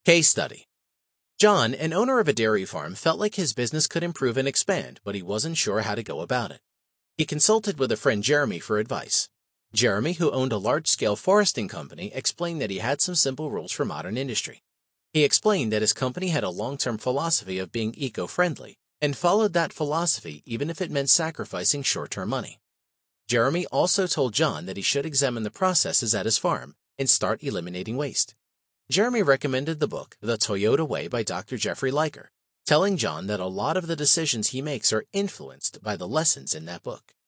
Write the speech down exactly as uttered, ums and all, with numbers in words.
Case study. John, an owner of a dairy farm, felt like his business could improve and expand, but he wasn't sure how to go about it. He consulted with a friend Jeremy for advice. Jeremy, who owned a large-scale foresting company, explained that he had some simple rules for modern industry. He explained that his company had a long-term philosophy of being eco-friendly, and followed that philosophy even if it meant sacrificing short-term money. Jeremy also told John that he should examine the processes at his farm and start eliminating waste. Jeremy recommended the book The Toyota Way by Doctor Jeffrey Liker, telling John that a lot of the decisions he makes are influenced by the lessons in that book.